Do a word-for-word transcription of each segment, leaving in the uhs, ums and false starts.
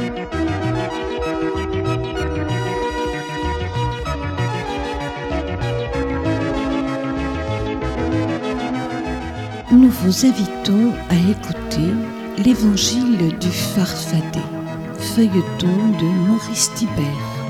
Nous vous invitons à écouter l'Évangile du Farfadet, feuilleton de Maurice Thibert.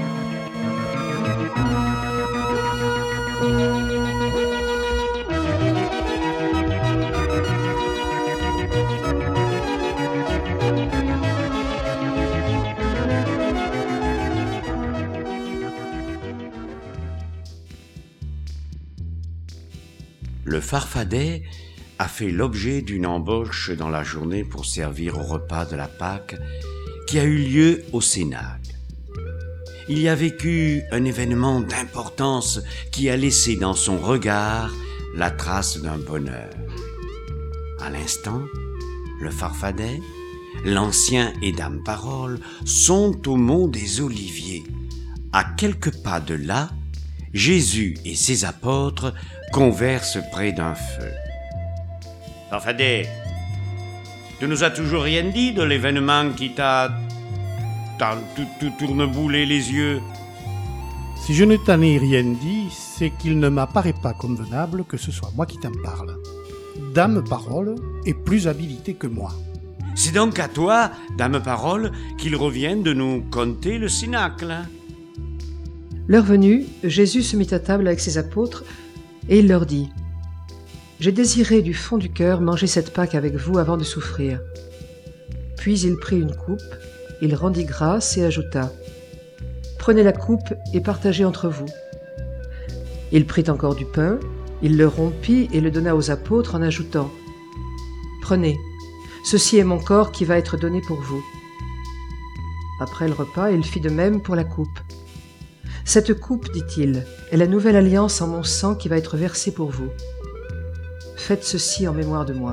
Le Farfadet a fait l'objet d'une embauche dans la journée pour servir au repas de la Pâque qui a eu lieu au Cénacle. Il y a vécu un événement d'importance qui a laissé dans son regard la trace d'un bonheur. À l'instant, le Farfadet, l'ancien et dame Parole sont au mont des Oliviers. À quelques pas de là, Jésus et ses apôtres conversent près d'un feu. Farfadet, tu nous as toujours rien dit de l'événement qui t'a... t'a tout, tout tourneboulé les yeux. Si je ne t'en ai rien dit, c'est qu'il ne m'apparaît pas convenable que ce soit moi qui t'en parle. Dame Parole est plus habilitée que moi. C'est donc à toi, dame Parole, qu'il revient de nous conter le Cénacle. L'heure venue, Jésus se mit à table avec ses apôtres et il leur dit : « J'ai désiré du fond du cœur manger cette Pâque avec vous avant de souffrir. » Puis il prit une coupe, il rendit grâce et ajouta : « Prenez la coupe et partagez entre vous. » Il prit encore du pain, il le rompit et le donna aux apôtres en ajoutant : « Prenez, ceci est mon corps qui va être donné pour vous. » Après le repas, il fit de même pour la coupe. « Cette coupe, dit-il, est la nouvelle alliance en mon sang qui va être versée pour vous. Faites ceci en mémoire de moi. »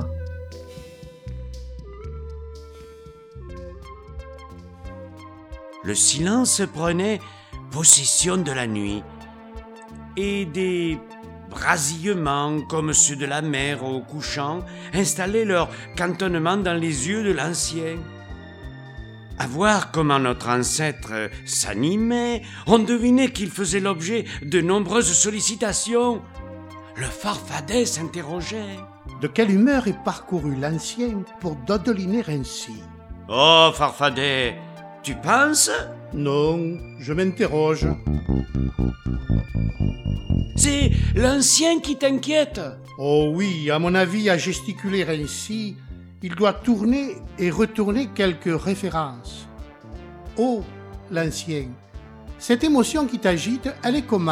Le silence prenait possession de la nuit, et des brasillements comme ceux de la mer au couchant installaient leur cantonnement dans les yeux de l'ancien. À voir comment notre ancêtre s'animait, on devinait qu'il faisait l'objet de nombreuses sollicitations. Le Farfadet s'interrogeait. De quelle humeur est parcouru l'ancien pour dodeliner ainsi ? Oh, Farfadet, tu penses ? Non, je m'interroge. C'est l'ancien qui t'inquiète. Oh oui, à mon avis, à gesticuler ainsi, il doit tourner et retourner quelques références. Oh, l'ancien, cette émotion qui t'agite, elle est comment ?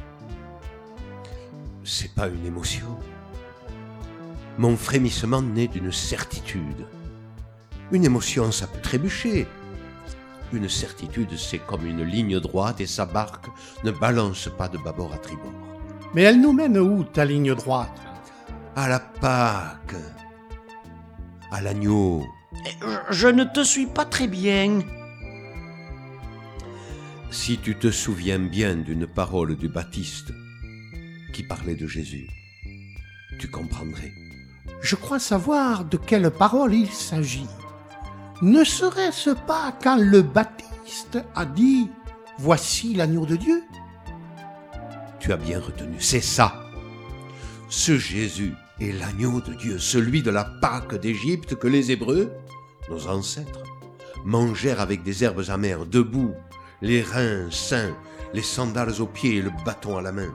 C'est pas une émotion. Mon frémissement naît d'une certitude. Une émotion, ça peut trébucher. Une certitude, c'est comme une ligne droite et sa barque ne balance pas de bâbord à tribord. Mais elle nous mène où, ta ligne droite ? À la Pâque, à l'agneau. Je ne te suis pas très bien. Si tu te souviens bien d'une parole du Baptiste qui parlait de Jésus, tu comprendrais. Je crois savoir de quelle parole il s'agit. Ne serait-ce pas quand le Baptiste a dit « Voici l'agneau de Dieu » ? Tu as bien retenu, c'est ça. Ce Jésus est l'agneau de Dieu, celui de la Pâque d'Égypte que les Hébreux, nos ancêtres, mangèrent avec des herbes amères, debout, les reins sains, les sandales aux pieds et le bâton à la main.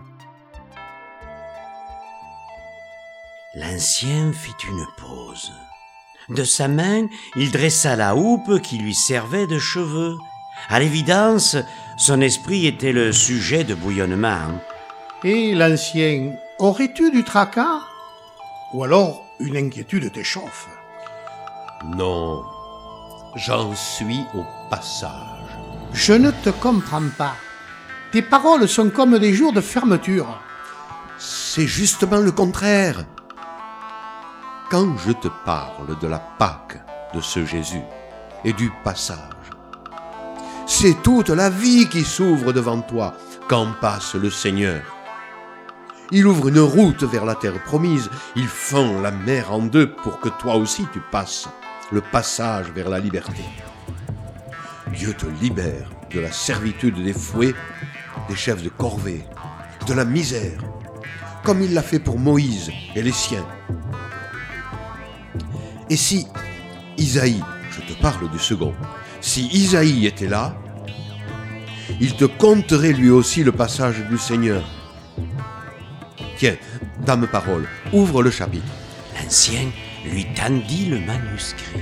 L'ancien fit une pause. De sa main, il dressa la houppe qui lui servait de cheveux. À l'évidence, son esprit était le sujet de bouillonnement. Et l'ancien, aurais-tu du tracas ? Ou alors une inquiétude t'échauffe ? Non, j'en suis au passage. Je ne te comprends pas. Tes paroles sont comme des jours de fermeture. C'est justement le contraire. Quand je te parle de la Pâque de ce Jésus et du passage, c'est toute la vie qui s'ouvre devant toi quand passe le Seigneur. Il ouvre une route vers la terre promise, il fend la mer en deux pour que toi aussi tu passes, le passage vers la liberté. Dieu te libère de la servitude des fouets, des chefs de corvée, de la misère, comme il l'a fait pour Moïse et les siens. Et si Isaïe, je te parle du second, si Isaïe était là, il te conterait lui aussi le passage du Seigneur. Tiens, dame parole, ouvre le chapitre. L'ancien lui tendit le manuscrit.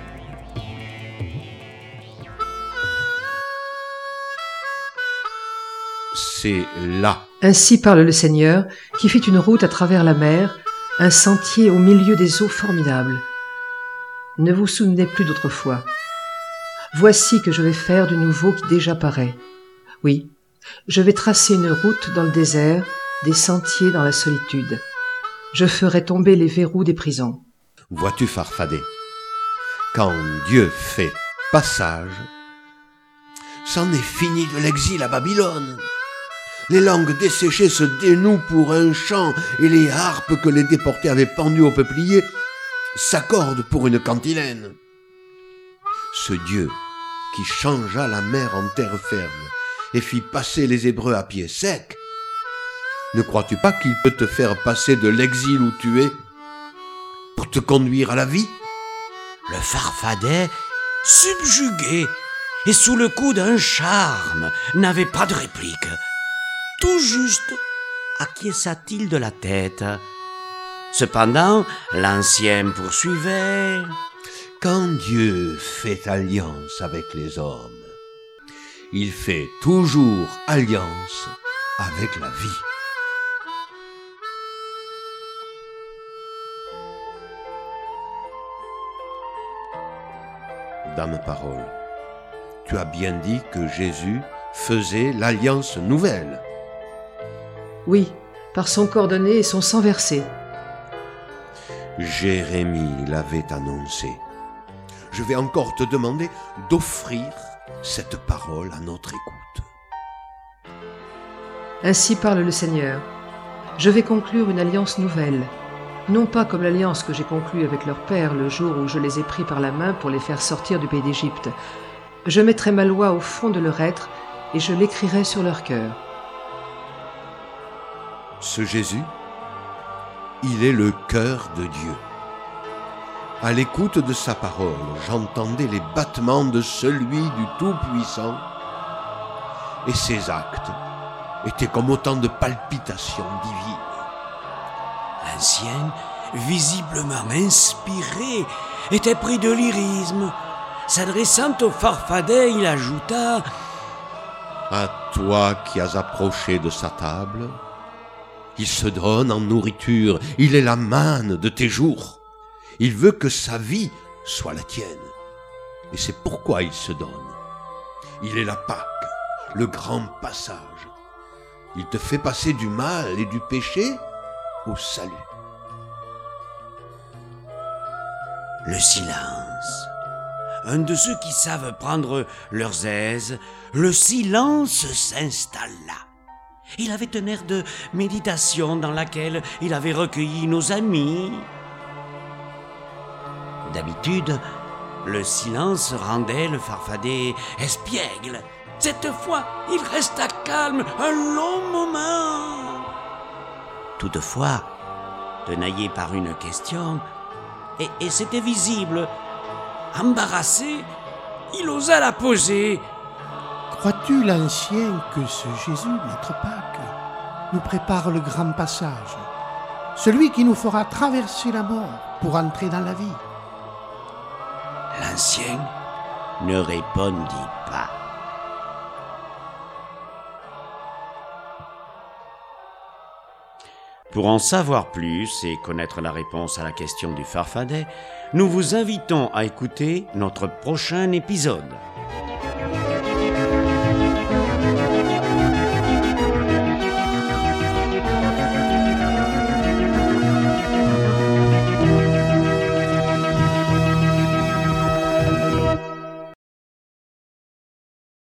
C'est là. Ainsi parle le Seigneur, qui fit une route à travers la mer, un sentier au milieu des eaux formidables. Ne vous souvenez plus d'autrefois. Voici que je vais faire du nouveau qui déjà paraît. Oui, je vais tracer une route dans le désert, des sentiers dans la solitude. Je ferai tomber les verrous des prisons. Vois-tu, Farfadet, quand Dieu fait passage, c'en est fini de l'exil à Babylone. Les langues desséchées se dénouent pour un chant et les harpes que les déportés avaient pendues au peuplier s'accordent pour une cantilène. Ce Dieu qui changea la mer en terre ferme et fit passer les Hébreux à pied sec, ne crois-tu pas qu'il peut te faire passer de l'exil où tu es pour te conduire à la vie? Le Farfadet, subjugué et sous le coup d'un charme, n'avait pas de réplique. Tout juste acquiesça-t-il de la tête. Cependant, l'ancien poursuivait. Quand Dieu fait alliance avec les hommes, il fait toujours alliance avec la vie. Dame parole, tu as bien dit que Jésus faisait l'alliance nouvelle. Oui, par son cordonnet et son sang versé. Jérémie l'avait annoncé. Je vais encore te demander d'offrir cette parole à notre écoute. Ainsi parle le Seigneur. Je vais conclure une alliance nouvelle, non pas comme l'alliance que j'ai conclue avec leur père le jour où je les ai pris par la main pour les faire sortir du pays d'Égypte. Je mettrai ma loi au fond de leur être et je l'écrirai sur leur cœur. Ce Jésus, il est le cœur de Dieu. À l'écoute de sa parole, j'entendais les battements de celui du Tout-Puissant, et ses actes étaient comme autant de palpitations divines. L'ancien, visiblement inspiré, était pris de lyrisme. S'adressant au Farfadet, il ajouta « À toi qui as approché de sa table, il se donne en nourriture, il est la manne de tes jours. Il veut que sa vie soit la tienne, et c'est pourquoi il se donne. Il est la Pâque, le grand passage. Il te fait passer du mal et du péché au salut. » Le silence. Un de ceux qui savent prendre leurs aises, le silence s'installa. Il avait un air de méditation dans laquelle il avait recueilli nos amis. D'habitude, le silence rendait le Farfadet espiègle. Cette fois, il resta calme un long moment. Toutefois, tenaillé par une question, et, et c'était visible, embarrassé, il osa la poser. Crois-tu, l'ancien, que ce Jésus, notre Pâque, nous prépare le grand passage, celui qui nous fera traverser la mort pour entrer dans la vie? L'ancien ne répondit pas. Pour en savoir plus et connaître la réponse à la question du Farfadet, nous vous invitons à écouter notre prochain épisode.